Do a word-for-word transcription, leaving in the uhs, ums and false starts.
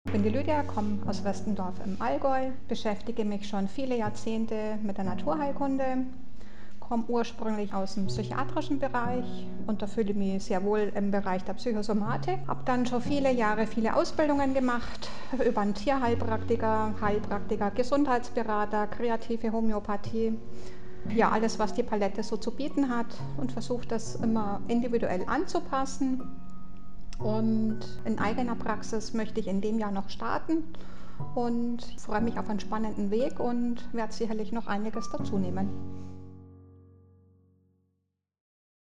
Ich bin die Lydia, komme aus Westendorf im Allgäu, beschäftige mich schon viele Jahrzehnte mit der Naturheilkunde, komme ursprünglich aus dem psychiatrischen Bereich und erfülle mich sehr wohl im Bereich der Psychosomatik. Habe dann schon viele Jahre viele Ausbildungen gemacht, über einen Tierheilpraktiker, Heilpraktiker, Gesundheitsberater, kreative Homöopathie. Ja, alles, was die Palette so zu bieten hat, und versuche das immer individuell anzupassen. Und in eigener Praxis möchte ich in dem Jahr noch starten und freue mich auf einen spannenden Weg und werde sicherlich noch einiges dazu nehmen.